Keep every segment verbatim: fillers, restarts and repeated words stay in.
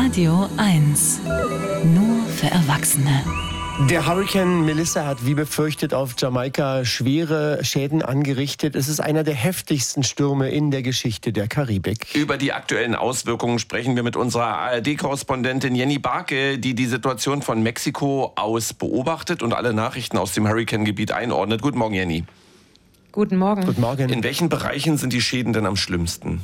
Radio eins. Nur für Erwachsene. Der Hurrikan Melissa hat wie befürchtet auf Jamaika schwere Schäden angerichtet. Es ist einer der heftigsten Stürme in der Geschichte der Karibik. Über die aktuellen Auswirkungen sprechen wir mit unserer A R D-Korrespondentin Jenny Barke, die die Situation von Mexiko aus beobachtet und alle Nachrichten aus dem Hurrikangebiet einordnet. Guten Morgen, Jenny. Guten Morgen. Guten Morgen. In welchen Bereichen sind die Schäden denn am schlimmsten?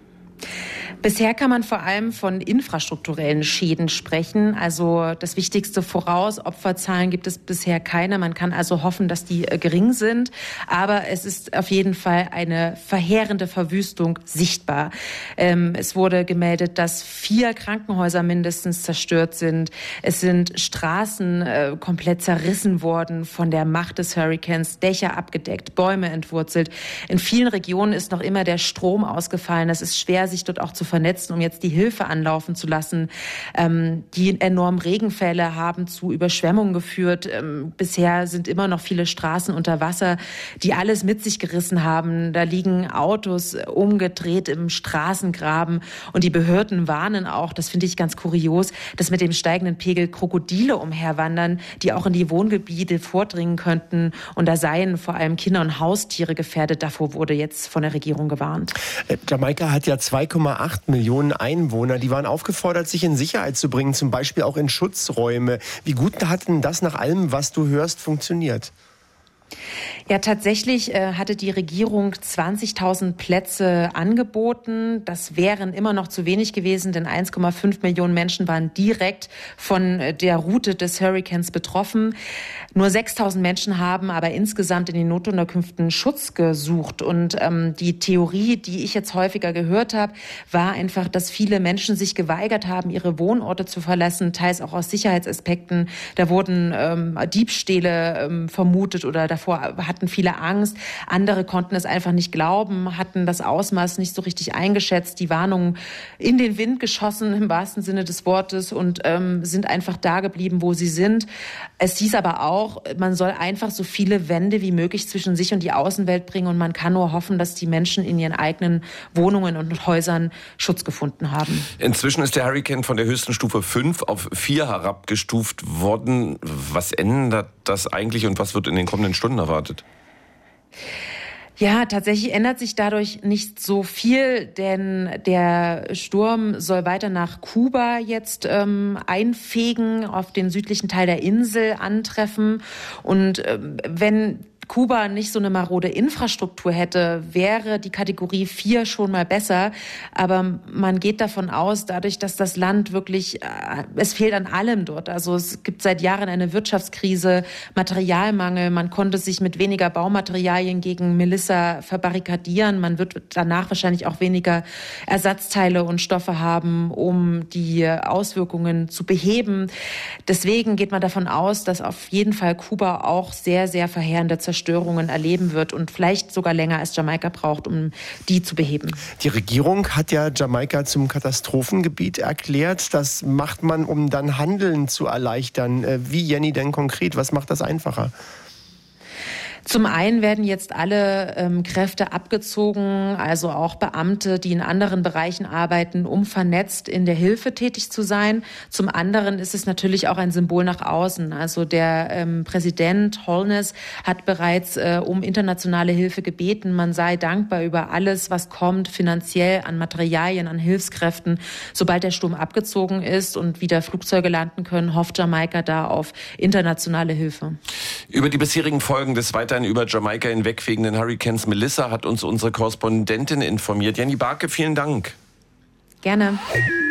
Bisher kann man vor allem von infrastrukturellen Schäden sprechen. Also das Wichtigste voraus, Opferzahlen gibt es bisher keine. Man kann also hoffen, dass die gering sind. Aber es ist auf jeden Fall eine verheerende Verwüstung sichtbar. Ähm, es wurde gemeldet, dass vier Krankenhäuser mindestens zerstört sind. Es sind Straßen äh, komplett zerrissen worden von der Macht des Hurrikans, Dächer abgedeckt, Bäume entwurzelt. In vielen Regionen ist noch immer der Strom ausgefallen. Es ist schwer, sich dort auch zu vernetzen, um jetzt die Hilfe anlaufen zu lassen. Ähm, die enormen Regenfälle haben zu Überschwemmungen geführt. Ähm, bisher sind immer noch viele Straßen unter Wasser, die alles mit sich gerissen haben. Da liegen Autos umgedreht im Straßengraben und die Behörden warnen auch, das finde ich ganz kurios, dass mit dem steigenden Pegel Krokodile umherwandern, die auch in die Wohngebiete vordringen könnten. Und da seien vor allem Kinder und Haustiere gefährdet. Davor wurde jetzt von der Regierung gewarnt. Äh, Jamaika hat ja zwei Komma acht Millionen Einwohner. Die waren aufgefordert, sich in Sicherheit zu bringen, zum Beispiel auch in Schutzräume. Wie gut hat denn das nach allem, was du hörst, funktioniert? Ja, tatsächlich äh, hatte die Regierung zwanzigtausend Plätze angeboten. Das wären immer noch zu wenig gewesen, denn eins Komma fünf Millionen Menschen waren direkt von der Route des Hurrikans betroffen. Nur sechstausend Menschen haben aber insgesamt in den Notunterkünften Schutz gesucht. Und ähm, die Theorie, die ich jetzt häufiger gehört habe, war einfach, dass viele Menschen sich geweigert haben, ihre Wohnorte zu verlassen, teils auch aus Sicherheitsaspekten. Da wurden ähm, Diebstähle ähm, vermutet oder davor hatten viele Angst. Andere konnten es einfach nicht glauben, hatten das Ausmaß nicht so richtig eingeschätzt, die Warnungen in den Wind geschossen im wahrsten Sinne des Wortes und ähm, sind einfach da geblieben, wo sie sind. Es hieß aber auch, man soll einfach so viele Wände wie möglich zwischen sich und die Außenwelt bringen und man kann nur hoffen, dass die Menschen in ihren eigenen Wohnungen und Häusern Schutz gefunden haben. Inzwischen ist der Hurrikan von der höchsten Stufe fünf auf vier herabgestuft worden. Was ändert das eigentlich und was wird in den kommenden Stunden erwartet? Ja, tatsächlich ändert sich dadurch nicht so viel, denn der Sturm soll weiter nach Kuba jetzt ähm, einfegen, auf den südlichen Teil der Insel antreffen. Und ähm, wenn Kuba nicht so eine marode Infrastruktur hätte, wäre die Kategorie vier schon mal besser. Aber man geht davon aus, dadurch, dass das Land wirklich, es fehlt an allem dort. Also es gibt seit Jahren eine Wirtschaftskrise, Materialmangel. Man konnte sich mit weniger Baumaterialien gegen Melissa verbarrikadieren. Man wird danach wahrscheinlich auch weniger Ersatzteile und Stoffe haben, um die Auswirkungen zu beheben. Deswegen geht man davon aus, dass auf jeden Fall Kuba auch sehr, sehr verheerende Zerstörungen Störungen erleben wird und vielleicht sogar länger als Jamaika braucht, um die zu beheben. Die Regierung hat ja Jamaika zum Katastrophengebiet erklärt. Das macht man, um dann Handeln zu erleichtern. Wie, Jenny, denn konkret? Was macht das einfacher? Zum einen werden jetzt alle ähm, Kräfte abgezogen, also auch Beamte, die in anderen Bereichen arbeiten, um vernetzt in der Hilfe tätig zu sein. Zum anderen ist es natürlich auch ein Symbol nach außen. Also der ähm, Präsident Holness hat bereits äh, um internationale Hilfe gebeten. Man sei dankbar über alles, was kommt, finanziell, an Materialien, an Hilfskräften. Sobald der Sturm abgezogen ist und wieder Flugzeuge landen können, hofft Jamaika da auf internationale Hilfe. Über die bisherigen Folgen des weiterhin über Jamaika hinwegfegenden Hurrikans Melissa hat uns unsere Korrespondentin informiert. Jenny Barke, vielen Dank. Gerne.